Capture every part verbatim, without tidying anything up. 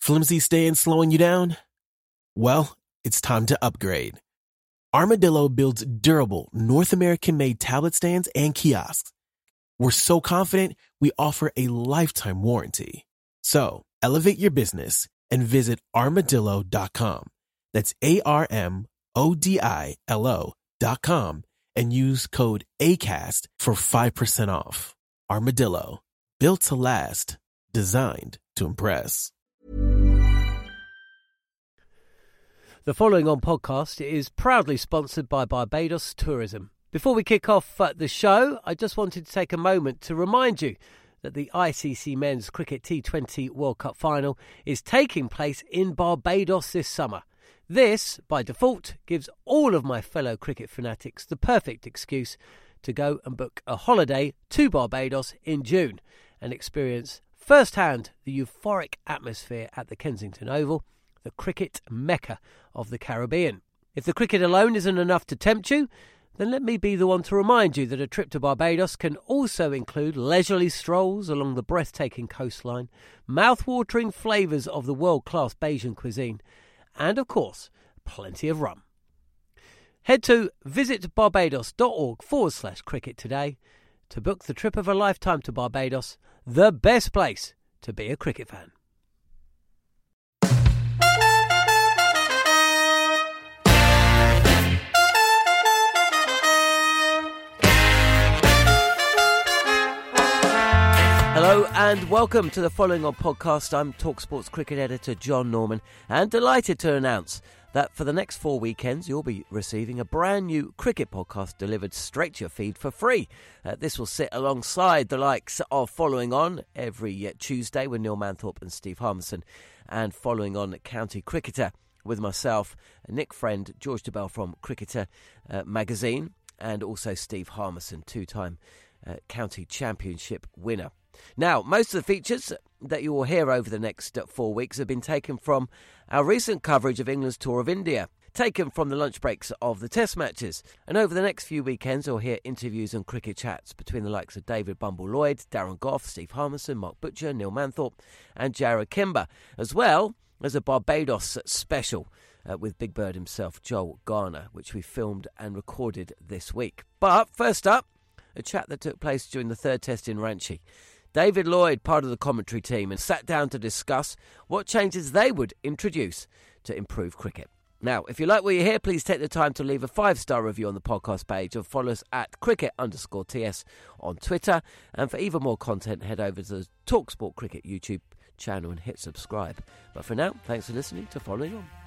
Flimsy staying slowing you down? Well, it's time to upgrade. Armadillo builds durable, North American-made tablet stands and kiosks. We're so confident, we offer a lifetime warranty. So, elevate your business and visit armadillo dot com. That's A R M O D I L O dot com and use code ACAST for five percent off. Armadillo, built to last, designed to impress. The following on podcast is proudly sponsored by Barbados Tourism. Before we kick off uh, the show, I just wanted to take a moment to remind you that the I C C Men's Cricket T twenty World Cup Final is taking place in Barbados this summer. This, by default, gives all of my fellow cricket fanatics the perfect excuse to go and book a holiday to Barbados in June and experience firsthand the euphoric atmosphere at the Kensington Oval, the cricket mecca of the Caribbean. If the cricket alone isn't enough to tempt you, then let me be the one to remind you that a trip to Barbados can also include leisurely strolls along the breathtaking coastline, mouth-watering flavours of the world-class Bajan cuisine, and, of course, plenty of rum. Head to visitbarbados.org forward slash cricket today to book the trip of a lifetime to Barbados, the best place to be a cricket fan. Hello and welcome to the following on podcast. I'm TalkSport's cricket editor John Norman and delighted to announce that for the next four weekends you'll be receiving a brand new cricket podcast delivered straight to your feed for free. Uh, this will sit alongside the likes of Following On every uh, Tuesday with Neil Manthorpe and Steve Harmison, and Following On County Cricketer with myself, Nick Friend, George DeBell from Cricketer uh, magazine, and also Steve Harmison, two-time uh, county championship winner. Now, most of the features that you will hear over the next four weeks have been taken from our recent coverage of England's tour of India, taken from the lunch breaks of the test matches. And over the next few weekends, you'll hear interviews and cricket chats between the likes of David Bumble-Lloyd, Darren Gough, Steve Harmison, Mark Butcher, Neil Manthorpe and Jared Kimber, as well as a Barbados special uh, with Big Bird himself, Joel Garner, which we filmed and recorded this week. But first up, a chat that took place during the third test in Ranchi. David Lloyd, part of the commentary team, and sat down to discuss what changes they would introduce to improve cricket. Now, if you like what you hear, please take the time to leave a five-star review on the podcast page and follow us at cricket underscore TS on Twitter. And for even more content, head over to the TalkSport Cricket YouTube channel and hit subscribe. But for now, thanks for listening to Following On.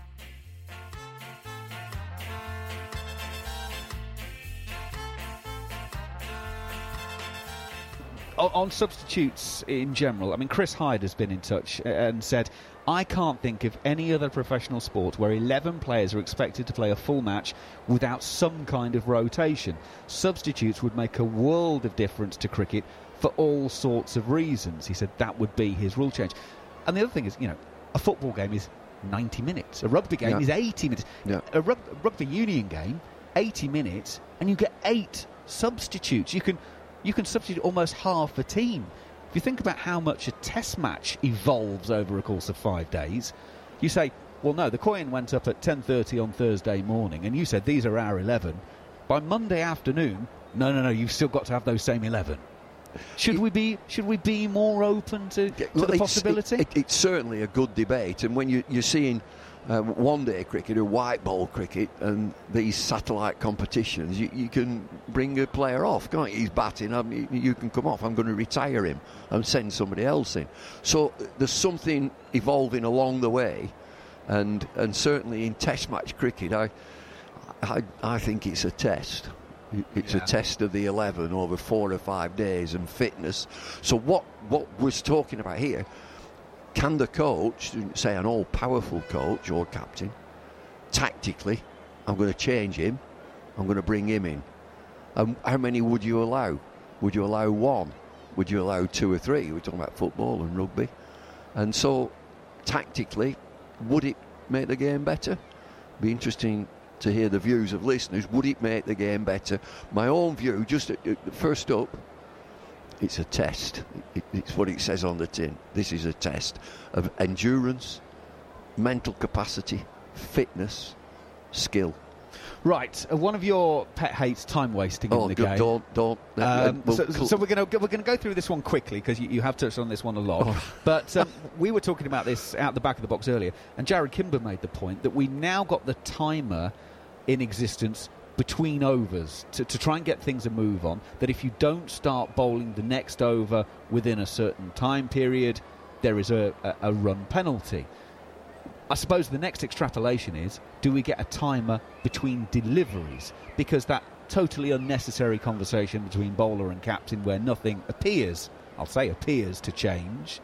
On substitutes in general, I mean, Chris Hyde has been in touch and said, I can't think of any other professional sport where eleven players are expected to play a full match without some kind of rotation. Substitutes would make a world of difference to cricket for all sorts of reasons. He said that would be his rule change. And the other thing is, you know, a football game is ninety minutes. A rugby game yeah. is eighty minutes. Yeah. A rug- rugby union game, eighty minutes, and you get eight substitutes. You can... You can substitute almost half a team. If you think about how much a test match evolves over a course of five days, you say, well, no, the coin went up at ten thirty on Thursday morning, and you said these are our eleven. By Monday afternoon, no, no, no, you've still got to have those same eleven. Should we be Should we be more open to, to well, the possibility? It, it, it's certainly a good debate, and when you, you're seeing uh, one-day cricket or white ball cricket and these satellite competitions, you, you can bring a player off, can't you? He's batting, I mean, you can come off, I'm going to retire him and send somebody else in. So there's something evolving along the way, and and certainly in test match cricket, I I, I think it's a test. It's yeah. a test of the eleven over four or five days and fitness. So what, what we're talking about here, can the coach, say an all-powerful coach or captain, tactically, I'm going to change him, I'm going to bring him in. Um, how many would you allow? Would you allow one? Would you allow two or three? We're talking about football and rugby. And so, tactically, would it make the game better? Be interesting to hear the views of listeners. Would it make the game better? My own view, just at, at, first up, it's a test. It, it's what it says on the tin. This is a test of endurance, mental capacity, fitness, skill. Right, uh, one of your pet hates time wasting oh, in the good, game. Don't, don't. Um, uh, well, so, cl- so we're going to we're going to go through this one quickly because you, you have touched on this one a lot. Oh. But um, we were talking about this out the back of the box earlier, and Jared Kimber made the point that we now got the timer in existence between overs to, to try and get things a move on. That if you don't start bowling the next over within a certain time period, there is a, a, a run penalty. I suppose the next extrapolation is, do we get a timer between deliveries? Because that totally unnecessary conversation between bowler and captain where nothing appears, I'll say appears to change,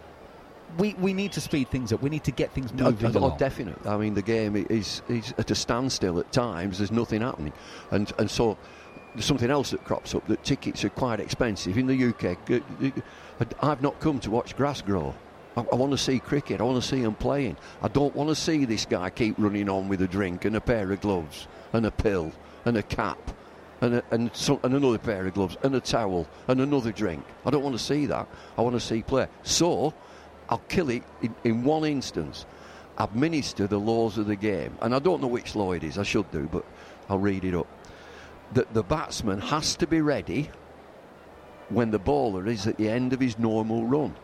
we we need to speed things up. We need to get things moving oh, along. Oh, definite. I mean, the game is, is at a standstill at times. There's nothing happening. And, and so there's something else that crops up, that tickets are quite expensive. In the U K, I've not come to watch grass grow. I, I want to see cricket. I want to see them playing. I don't want to see this guy keep running on with a drink and a pair of gloves and a pill and a cap and, a, and, some, and another pair of gloves and a towel and another drink. I don't want to see that. I want to see play. So I'll kill it in, in one instance. Administer the laws of the game. And I don't know which law it is. I should do, but I'll read it up. The, the batsman has to be ready when the bowler is at the end of his normal run.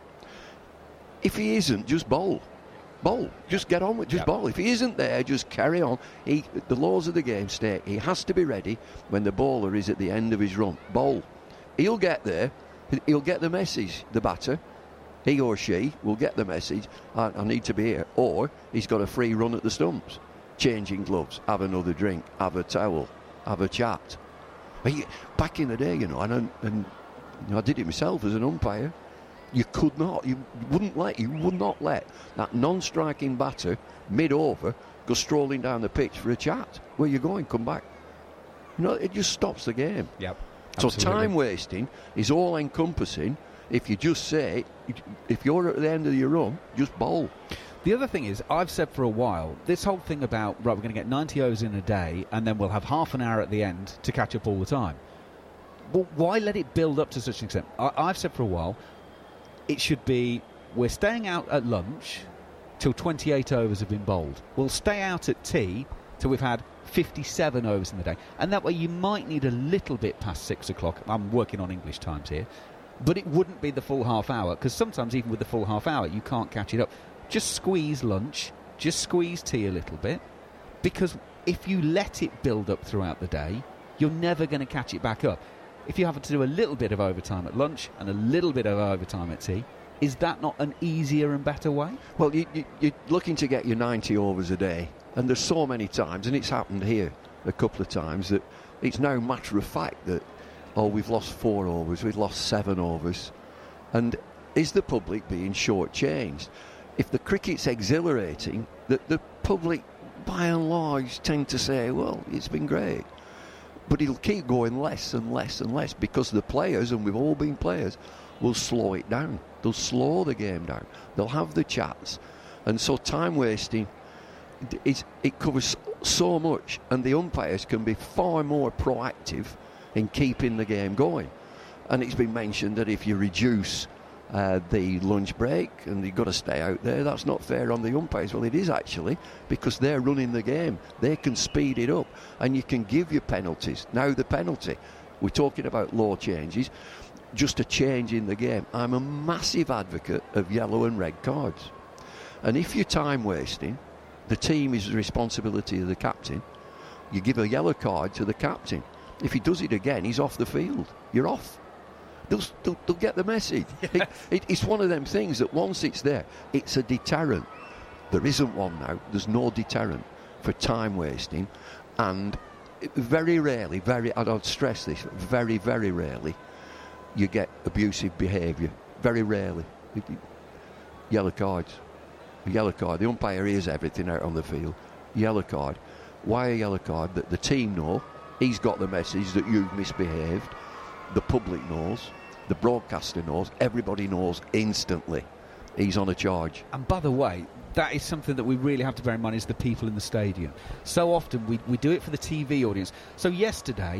If he isn't, just bowl. Bowl. Just get on with just yep. bowl. If he isn't there, just carry on. He, the laws of the game state he has to be ready when the bowler is at the end of his run. Bowl. He'll get there. He'll get the message, the batter. He or she will get the message, I, I need to be here. Or he's got a free run at the stumps. Changing gloves, have another drink, have a towel, have a chat. He, back in the day, you know, and, and you know, I did it myself as an umpire. You could not, you wouldn't let, you would not let that non-striking batter mid-over go strolling down the pitch for a chat. Where you going? Come back. You know, it just stops the game. Yep. So Absolutely. time wasting is all encompassing. If you just say, if you're at the end of your run, just bowl. The other thing is, I've said for a while, this whole thing about, right, we're going to get ninety overs in a day and then we'll have half an hour at the end to catch up all the time. Well, why let it build up to such an extent? I, I've said for a while, it should be, we're staying out at lunch till twenty-eight overs have been bowled. We'll stay out at tea till we've had fifty-seven overs in the day. And that way you might need a little bit past six o'clock. I'm working on English times here. But it wouldn't be the full half hour, because sometimes even with the full half hour, you can't catch it up. Just squeeze lunch, just squeeze tea a little bit, because if you let it build up throughout the day, you're never going to catch it back up. If you have to do a little bit of overtime at lunch and a little bit of overtime at tea, is that not an easier and better way? Well, you, you, you're looking to get your ninety overs a day, and there's so many times, and it's happened here a couple of times, that it's now a matter of fact that, oh, we've lost four overs, we've lost seven overs. And is the public being shortchanged? If the cricket's exhilarating, the, the public, by and large, tend to say, well, it's been great. But it'll keep going less and less and less, because the players, and we've all been players, will slow it down. They'll slow the game down. They'll have the chats. And so time wasting, it's, it covers so much, and the umpires can be far more proactive in keeping the game going. And it's been mentioned that if you reduce uh, the lunch break and you've got to stay out there, that's not fair on the umpires. Well, it is actually, because they're running the game. They can speed it up, and you can give your penalties. Now the penalty, we're talking about law changes, just a change in the game. I'm a massive advocate of yellow and red cards. And if you're time wasting, the team is the responsibility of the captain. You give a yellow card to the captain. If he does it again, he's off the field. You're off. They'll, they'll, they'll get the message. It, it, it's one of them things that once it's there, it's a deterrent. There isn't one now. There's no deterrent for time wasting. And very rarely, very, I don't stress this, very, very rarely, you get abusive behaviour. Very rarely. It, it, yellow cards. A yellow card. The umpire hears everything out on the field. Yellow card. Why a yellow card? That the team know. He's got the message that you've misbehaved. The public knows. The broadcaster knows. Everybody knows instantly. He's on a charge. And by the way, that is something that we really have to bear in mind, is the people in the stadium. So often we, we do it for the T V audience. So yesterday,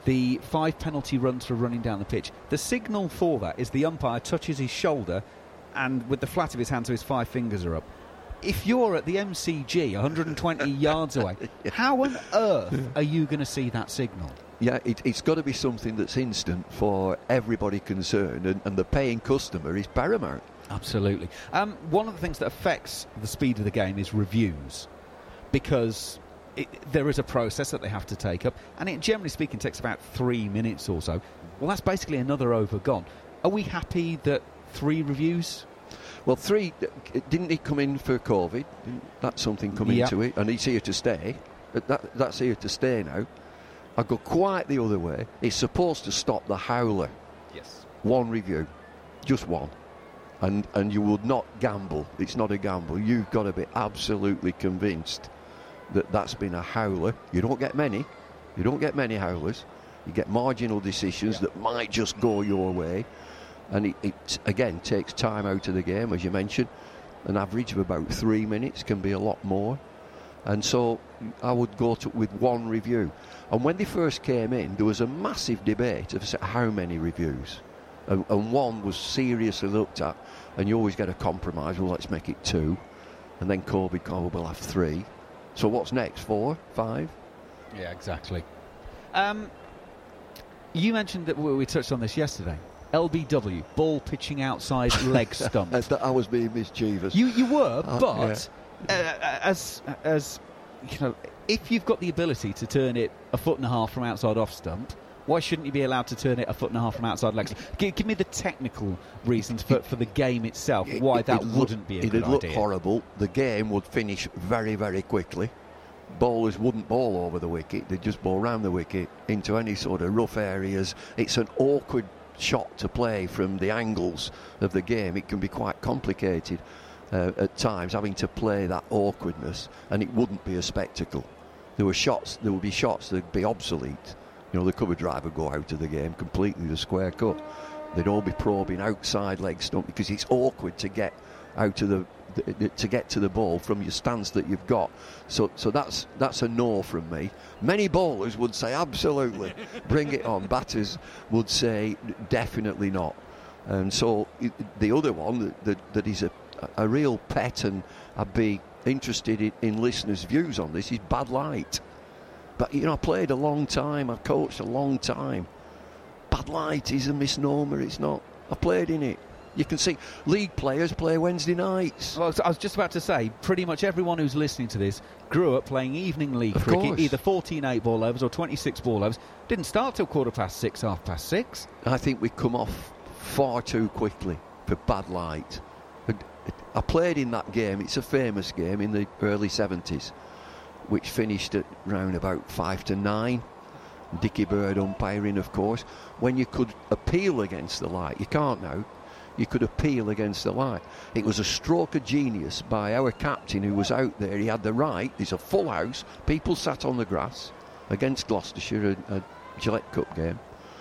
the five penalty runs for running down the pitch. The signal for that is the umpire touches his shoulder and with the flat of his hand so his five fingers are up. If you're at the M C G one hundred twenty yards away, yeah. how on earth are you going to see that signal? Yeah, it, it's got to be something that's instant for everybody concerned, and, and the paying customer is paramount. Absolutely. Um, one of the things that affects the speed of the game is reviews, because it, there is a process that they have to take up, and it, generally speaking, takes about three minutes or so. Well, that's basically another over gone. Are we happy that three reviews? Well, three, didn't he come in for COVID? Didn't that something come Yep. into it? And he's here to stay. But that, that's here to stay now. I go quite the other way. It's supposed to stop the howler. Yes. One review. Just one. And and you would not gamble. It's not a gamble. You've got to be absolutely convinced that that's been a howler. You don't get many. You don't get many howlers. You get marginal decisions Yeah. that might just go your way. And it, it, again, takes time out of the game, as you mentioned. An average of about three minutes can be a lot more. And so I would go to, with one review. And when they first came in, there was a massive debate of how many reviews. And, and one was seriously looked at. And you always get a compromise. Well, let's make it two. And then COVID, oh, we'll have three. So what's next? Four? Five? Yeah, exactly. Um, you mentioned that we, we touched on this yesterday. L B W, ball pitching outside leg stump. I was being mischievous. You you were, Uh, but uh, as as you know, if you've got the ability to turn it a foot and a half from outside off stump, why shouldn't you be allowed to turn it a foot and a half from outside leg stump? Give, give me the technical reasons for, for the game itself, It- why it- that it'd wouldn't look, be a it'd good look idea. horrible. The game would finish very, very quickly. Bowlers wouldn't bowl over the wicket. They'd just bowl round the wicket into any sort of rough areas. It's an awkward shot to play from the angles of the game. It can be quite complicated uh, at times, having to play that awkwardness, and it wouldn't be a spectacle. There were shots. There would be shots that'd be obsolete. You know, the cover drive would go out of the game completely. The square cut, they'd all be probing outside leg stump because it's awkward to get out of the, the, the to get to the ball from your stance that you've got. So, so that's that's a no from me. Many bowlers would say absolutely, bring it on. Batters would say definitely not. And so it, the other one that, that, that is a, a real pet, and I'd be interested in, in listeners' views on this, is bad light. But, you know, I played a long time, I've coached a long time. Bad light is a misnomer, it's not. I played in it. You can see league players play Wednesday nights. Well, I was just about to say, pretty much everyone who's listening to this grew up playing evening league Of cricket, course. either fourteen eight ball overs or twenty-six ball overs. Didn't start till quarter past six, half past six. I think we come off far too quickly for bad light. I played in that game. It's a famous game in the early seventies, which finished at round about five to nine. Dickie Bird umpiring, of course. When you could appeal against the light, you can't now. You could appeal against the light. It was a stroke of genius by our captain who was out there. He had the right. There's a full house. People sat on the grass against Gloucestershire, a, a Gillette Cup game,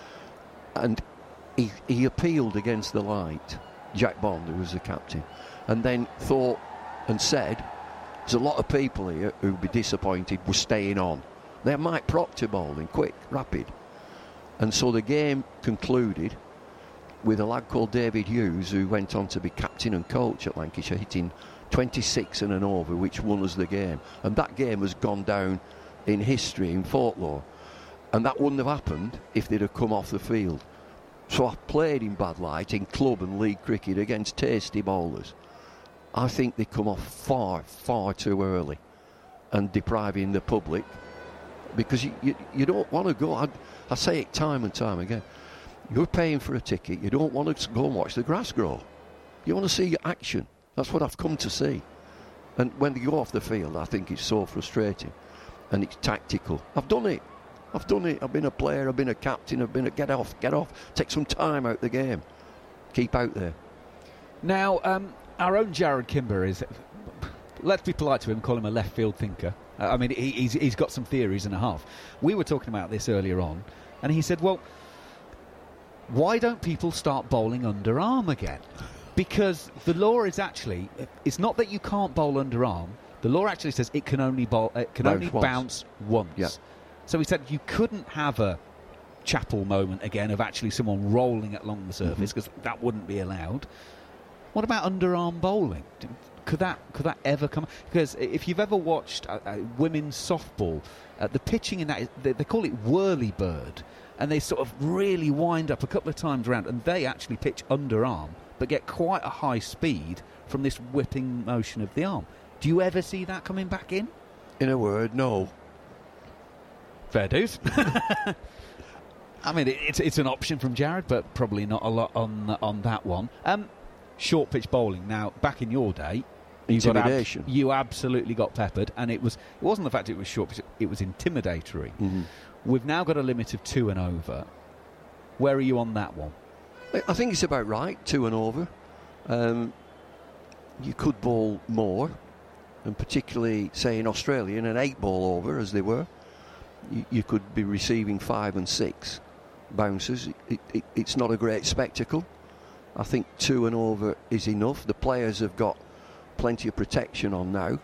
and he, he appealed against the light. Jack Bond, who was the captain, and then thought and said, there's a lot of people here who'd be disappointed we're staying on. They're Mike Proctor bowling, quick, rapid. And so the game concluded with a lad called David Hughes, who went on to be captain and coach at Lancashire, hitting twenty-six and an over, which won us the game. And that game has gone down in history in folklore. And that wouldn't have happened if they'd have come off the field. So I've played in bad light in club and league cricket against tasty bowlers. I think they come off far, far too early and depriving the public, because you, you, you don't want to go. I, I say it time and time again. You're paying for a ticket. You don't want to go and watch the grass grow. You want to see action. That's what I've come to see. And when they go off the field, I think it's so frustrating. And it's tactical. I've done it. I've done it. I've been a player. I've been a captain. I've been a get off, get off. Take some time out the game. Keep out there. Now, um, our own Jared Kimber is, let's be polite to him, call him a left field thinker. Uh, I mean, he, he's, he's got some theories and a half. We were talking about this earlier on, and he said, well, why don't people start bowling underarm again? Because the law is actually, it's not that you can't bowl underarm. The law actually says it can only bowl, it can Bounce only once. bounce once. Yeah. So he said you couldn't have a Chapel moment again of actually someone rolling it along the surface, because mm-hmm. that wouldn't be allowed. What about underarm bowling? Could that could that ever come? Because if you've ever watched uh, uh, women's softball, uh, the pitching in that, is, they, they call it whirly bird, and they sort of really wind up a couple of times around, and they actually pitch underarm, but get quite a high speed from this whipping motion of the arm. Do you ever see that coming back in? In a word, no. Fair dues. I mean, it, it's it's an option from Jared, but probably not a lot on on that one. Um, short pitch bowling. Now, back in your day, you got ab- you absolutely got peppered, and it was it wasn't the fact it was short pitch; it was intimidatory. Mm-hmm. We've now got a limit of two and over. Where are you on that one? I think it's about right, two and over. Um, you could bowl more, and particularly, say, in Australia, in an eight ball over, as they were, you, you could be receiving five and six bounces. It, it, it's not a great spectacle. I think two and over is enough. The players have got plenty of protection on now.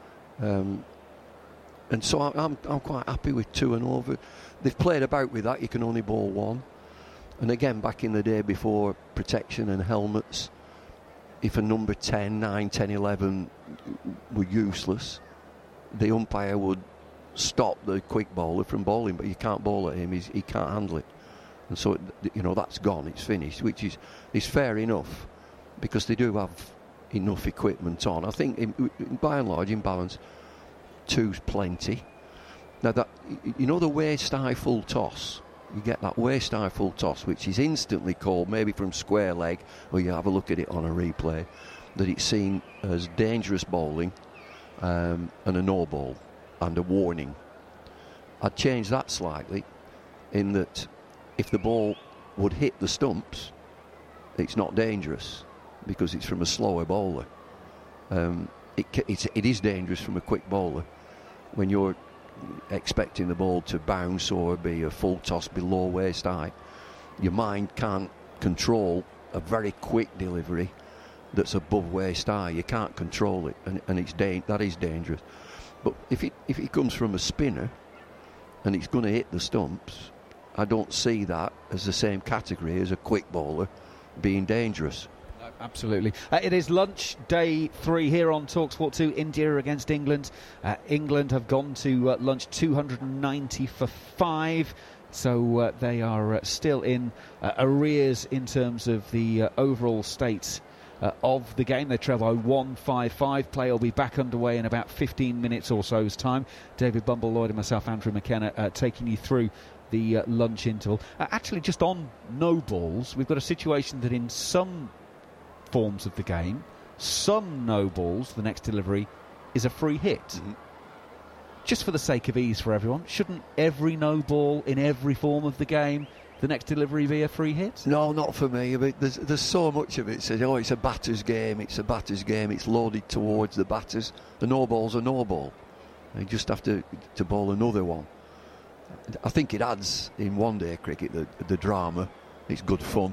Um, and so I, I'm, I'm quite happy with two and over. They've played about with that. You can only bowl one. And again, back in the day before protection and helmets, if a number ten, nine, ten, eleven were useless, the umpire would stop the quick bowler from bowling, but you can't bowl at him. He's, he can't handle it. And so, you know, that's gone. It's finished, which is, is fair enough, because they do have enough equipment on. I think, in, by and large, in balance, two's plenty. Now, that, you know, the waist-high full toss, you get that waist-high full toss, which is instantly called, maybe from square leg, or you have a look at it on a replay, that it's seen as dangerous bowling um, and a no ball and a warning. I'd change that slightly, in that if the ball would hit the stumps, it's not dangerous because it's from a slower bowler. Um, it, it's, it is dangerous from a quick bowler when you're expecting the ball to bounce or be a full toss below waist high. Your mind can't control a very quick delivery that's above waist high. You can't control it, and, and it's da- that is dangerous. But if it if it comes from a spinner and it's going to hit the stumps, I don't see that as the same category as a quick bowler being dangerous. No, absolutely. Uh, it is lunch day three here on TalkSport two, India against England. Uh, England have gone to uh, lunch two hundred ninety for five. So uh, they are uh, still in uh, arrears in terms of the uh, overall state uh, of the game. They trail by one five five. Play will be back underway in about fifteen minutes or so's time. David Bumble, Lloyd and myself, Andrew McKenna, uh, taking you through the uh, lunch interval. Uh, actually, just on no balls, we've got a situation that in some forms of the game, some no balls, the next delivery is a free hit. Mm-hmm. Just for the sake of ease for everyone, shouldn't every no ball in every form of the game, the next delivery be a free hit? No, not for me. I mean, there's, there's so much of it. Says, oh, it's a batter's game, it's a batter's game, it's loaded towards the batters. The no ball's a no ball. You just have to, to bowl another one. I think it adds in one-day cricket the, the drama. It's good fun.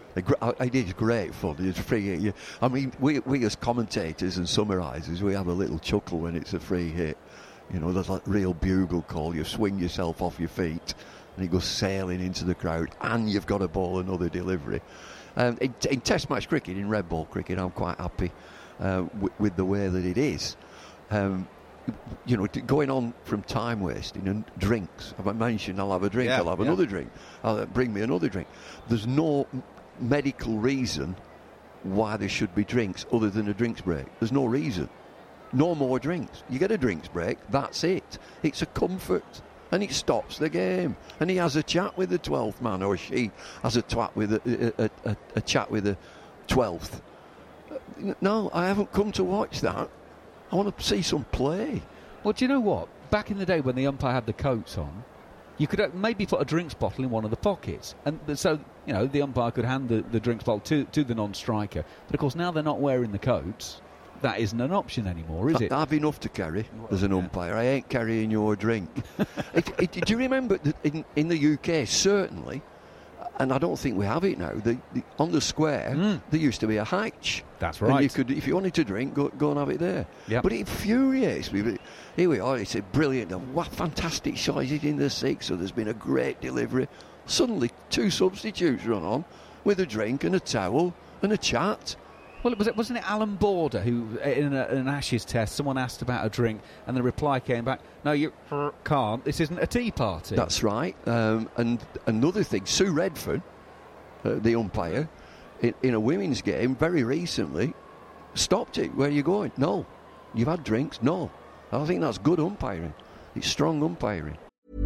It is great fun. It's free. I mean, we we as commentators and summarisers, we have a little chuckle when it's a free hit. You know, there's that real bugle call. You swing yourself off your feet, and it goes sailing into the crowd, and you've got to bowl another delivery. Um, in, in Test match cricket, in red ball cricket, I'm quite happy uh, w- with the way that it is. Um, you know, going on from time wasting and drinks. I've mentioned I'll have a drink, yeah, I'll have yeah. another drink. I'll, bring me another drink. There's no m- medical reason why there should be drinks other than a drinks break. There's no reason. No more drinks. You get a drinks break, that's it. It's a comfort, and it stops the game. And he has a chat with the twelfth man, or she has a twat with a, a, a, a chat with the twelfth. No, I haven't come to watch that. I want to see some play. Well, do you know what? Back in the day when the umpire had the coats on, you could maybe put a drinks bottle in one of the pockets. And so, you know, the umpire could hand the, the drinks bottle to, to the non-striker. But, of course, now they're not wearing the coats. That isn't an option anymore, is I, it? I have enough to carry as an umpire. I ain't carrying your drink. it, it, do you remember that in, in the U K, certainly, and I don't think we have it now, the, the, on the square, mm. there used to be a hatch. That's right. And you could, if you wanted to drink, go, go and have it there. Yep. But it infuriates me. Here we are, it's a brilliant, what fantastic shot. Is it in the six? So there's been a great delivery. Suddenly, two substitutes run on with a drink and a towel and a chat. Well, it was it wasn't it Alan Border who, in, a, in an Ashes test, someone asked about a drink, and the reply came back, "No, you can't. This isn't a tea party." That's right. Um, and another thing, Sue Redfern, uh, the umpire, in, in a women's game very recently, stopped it. Where are you going? No. You've had drinks? No. I think that's good umpiring. It's strong umpiring.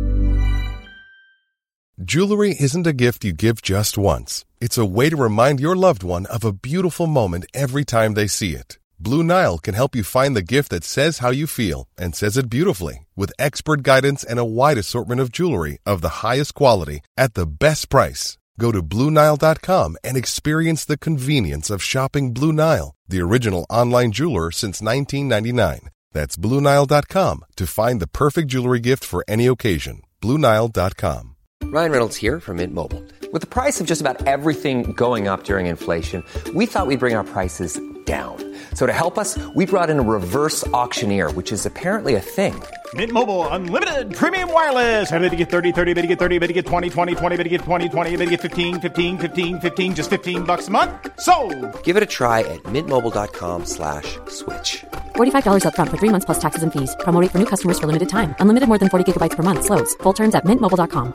Jewelry isn't a gift you give just once. It's a way to remind your loved one of a beautiful moment every time they see it. Blue Nile can help you find the gift that says how you feel and says it beautifully, with expert guidance and a wide assortment of jewelry of the highest quality at the best price. Go to Blue Nile dot com and experience the convenience of shopping Blue Nile, the original online jeweler since nineteen ninety-nine. That's Blue Nile dot com to find the perfect jewelry gift for any occasion. Blue Nile dot com. Ryan Reynolds here from Mint Mobile. With the price of just about everything going up during inflation, we thought we'd bring our prices down. So to help us, we brought in a reverse auctioneer, which is apparently a thing. Mint Mobile Unlimited Premium Wireless. How to get thirty, thirty, how to get thirty, how to get twenty, twenty, twenty, how to get twenty, twenty, how to get fifteen, fifteen, fifteen, fifteen, just fifteen bucks a month? Sold! Give it a try at mintmobile.com slash switch. forty-five dollars up front for three months plus taxes and fees. Promo rate for new customers for limited time. Unlimited more than forty gigabytes per month. Slows full terms at mint mobile dot com.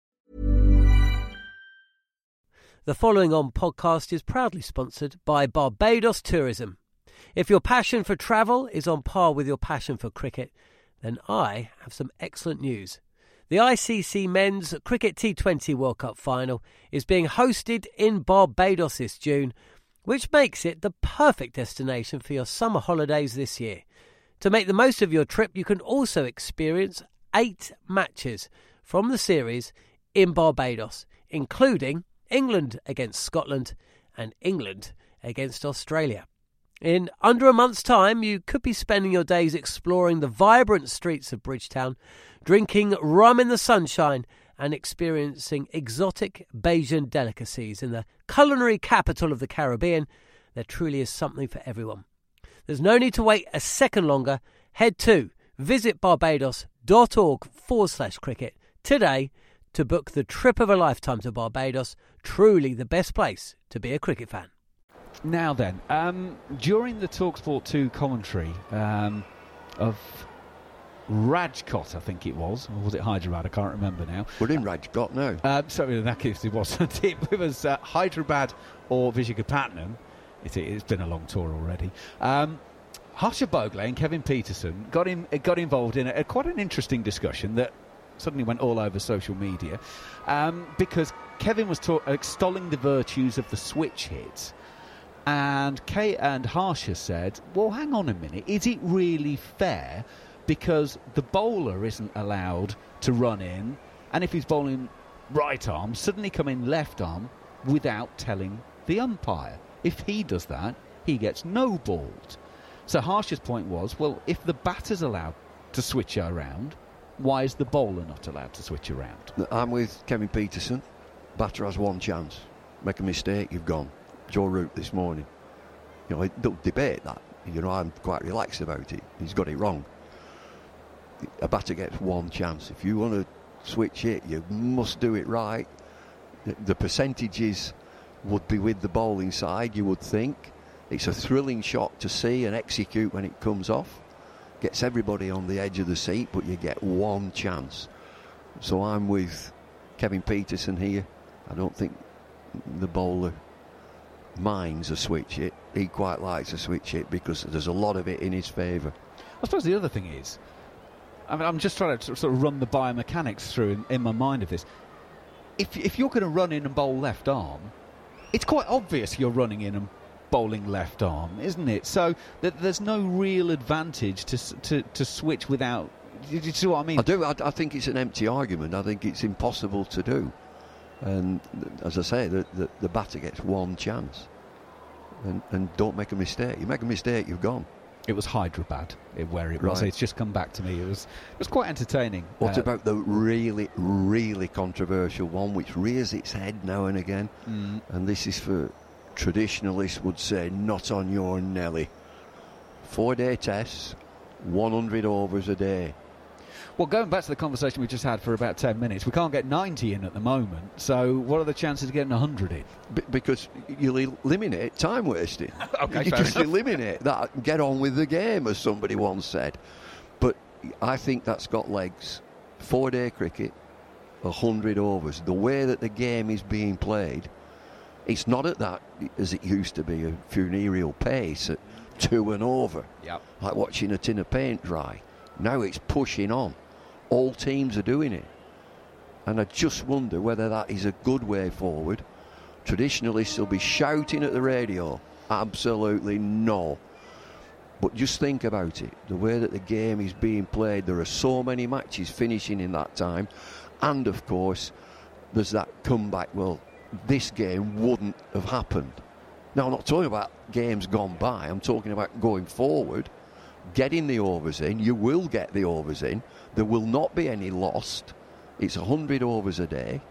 The following on podcast is proudly sponsored by Barbados Tourism. If your passion for travel is on par with your passion for cricket, then I have some excellent news. The I C C Men's Cricket T twenty World Cup Final is being hosted in Barbados this June, which makes it the perfect destination for your summer holidays this year. To make the most of your trip, you can also experience eight matches from the series in Barbados, including England against Scotland and England against Australia. In under a month's time, you could be spending your days exploring the vibrant streets of Bridgetown, drinking rum in the sunshine and experiencing exotic Bajan delicacies. In the culinary capital of the Caribbean, there truly is something for everyone. There's no need to wait a second longer. Head to visitbarbados.org forward slash cricket today to book the trip of a lifetime to Barbados. Truly the best place to be a cricket fan. Now then, um, during the TalkSport two commentary um, of Rajkot, I think it was, or was it Hyderabad? I can't remember now. We're in Rajkot now. Uh, sorry, in that case it wasn't. It was uh, Hyderabad or Visakhapatnam. It, it's been a long tour already. Um, Harsha Bhogle and Kevin Peterson got in, got involved in a, a quite an interesting discussion that suddenly went all over social media um, because Kevin was ta- extolling the virtues of the switch hit, and Kate and Harsha said, well, hang on a minute, is it really fair because the bowler isn't allowed to run in, and if he's bowling right arm, suddenly come in left arm without telling the umpire? If he does that, he gets no balled. So Harsha's point was, well, if the batter's allowed to switch around, why is the bowler not allowed to switch around? I'm with Kevin Peterson. Batter has one chance. Make a mistake, you've gone. Joe Root this morning. You know, I don't debate that. You know, I'm quite relaxed about it. He's got it wrong. A batter gets one chance. If you want to switch it, you must do it right. The, the percentages would be with the bowling side, you would think. It's a thrilling shot to see and execute when it comes off. Gets everybody on the edge of the seat, but you get one chance. So I'm with Kevin Peterson here. I don't think the bowler minds a switch hit. He quite likes a switch hit because there's a lot of it in his favour. I suppose the other thing is, I mean, I'm just trying to sort of run the biomechanics through in, in my mind of this. If, if you're going to run in and bowl left arm, it's quite obvious you're running in and bowling left arm, isn't it? So th- there's no real advantage to, to to switch without. Do you see what I mean? I do. I, I think it's an empty argument. I think it's impossible to do. And as I say, the, the, the batter gets one chance. And, and don't make a mistake. You make a mistake, you've gone. It was Hyderabad where it was. Right. It's just come back to me. It was it was quite entertaining. What uh, about the really, really controversial one which rears its head now and again? Mm. And this is for traditionalists would say, not on your Nelly. Four-day tests, one hundred overs a day. Well, going back to the conversation we just had for about ten minutes, we can't get ninety in at the moment, so what are the chances of getting one hundred in? B- because you'll eliminate time wasting. Okay, you fair just enough. eliminate that and get on with the game, as somebody once said. But I think that's got legs. Four-day cricket, one hundred overs. The way that the game is being played, it's not at that, as it used to be, a funereal pace at two and over. Yep. Like watching a tin of paint dry. Now it's pushing on. All teams are doing it. And I just wonder whether that is a good way forward. Traditionalists will be shouting at the radio. Absolutely no. But just think about it. The way that the game is being played, there are so many matches finishing in that time. And, of course, there's that comeback. Well, this game wouldn't have happened. Now, I'm not talking about games gone by. I'm talking about going forward. Getting the overs in, you will get the overs in. There will not be any lost. It's one hundred overs a day.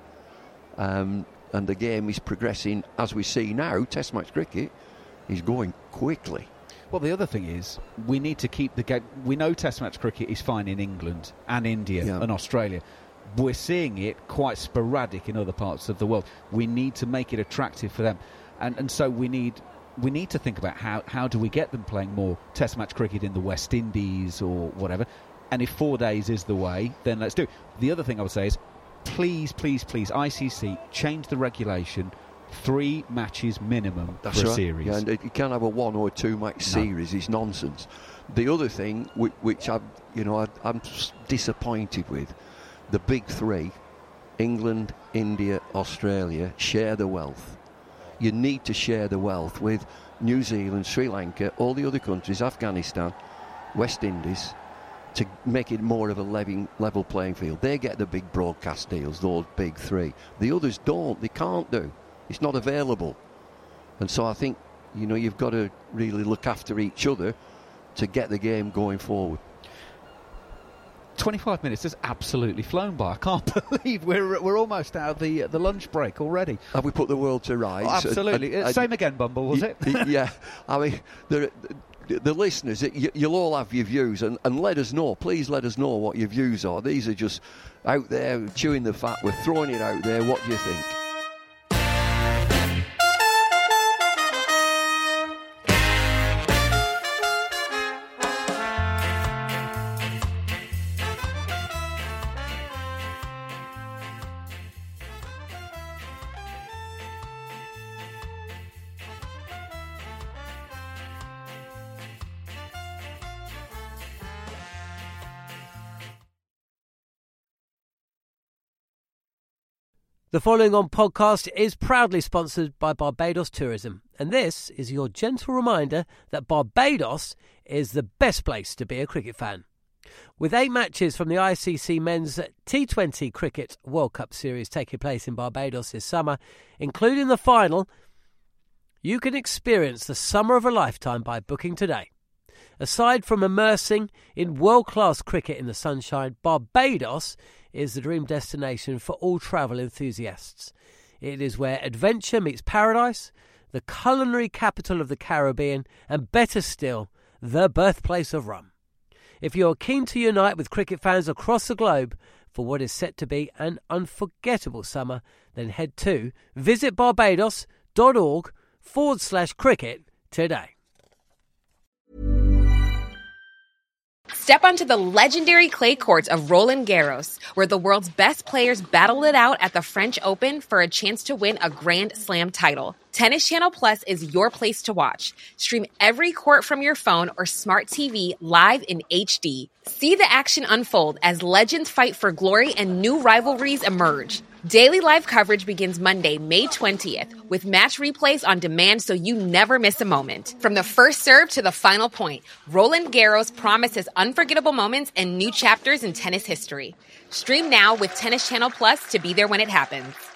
Um, and the game is progressing, as we see now. Test match cricket is going quickly. Well, the other thing is, we need to keep the game. We know Test match cricket is fine in England and India Yeah. and Australia. We're seeing it quite sporadic in other parts of the world. We need to make it attractive for them. And, and so we need... We need to think about how, how do we get them playing more Test match cricket in the West Indies or whatever. And if four days is the way, then let's do it. The other thing I would say is, please, please, please, I C C, change the regulation. Three matches minimum That's for right. a series. Yeah, and you can't have a one or two match No. series. It's nonsense. The other thing, which, which I'm, you know, I, I'm disappointed with, the big three, England, India, Australia, share the wealth. You need to share the wealth with New Zealand, Sri Lanka, all the other countries, Afghanistan, West Indies, to make it more of a level, level playing field. They get the big broadcast deals, those big three. The others don't. They can't do. It's not available. And so I think, you know, you've got to really look after each other to get the game going forward. twenty-five minutes has absolutely flown by. I can't believe we're we're almost out of the the lunch break already. Have we put the world to rights? Oh, absolutely. And- and- Same again, Bumble, was y- it? Yeah. I mean, the, the, the listeners, you, you'll all have your views, and, and let us know. Please let us know what your views are. These are just out there chewing the fat. We're throwing it out there. What do you think? The following on podcast is proudly sponsored by Barbados Tourism, and this is your gentle reminder that Barbados is the best place to be a cricket fan. With eight matches from the I C C Men's T twenty Cricket World Cup Series taking place in Barbados this summer, including the final, you can experience the summer of a lifetime by booking today. Aside from immersing in world-class cricket in the sunshine, Barbados is the dream destination for all travel enthusiasts. It is where adventure meets paradise, the culinary capital of the Caribbean, and better still, the birthplace of rum. If you're keen to unite with cricket fans across the globe for what is set to be an unforgettable summer, then head to visitbarbados.org forward slash cricket today. Step onto the legendary clay courts of Roland Garros, where the world's best players battle it out at the French Open for a chance to win a Grand Slam title. Tennis Channel Plus is your place to watch. Stream every court from your phone or smart T V live in H D. See the action unfold as legends fight for glory and new rivalries emerge. Daily live coverage begins Monday, May twentieth, with match replays on demand so you never miss a moment. From the first serve to the final point, Roland Garros promises unforgettable moments and new chapters in tennis history. Stream now with Tennis Channel Plus to be there when it happens.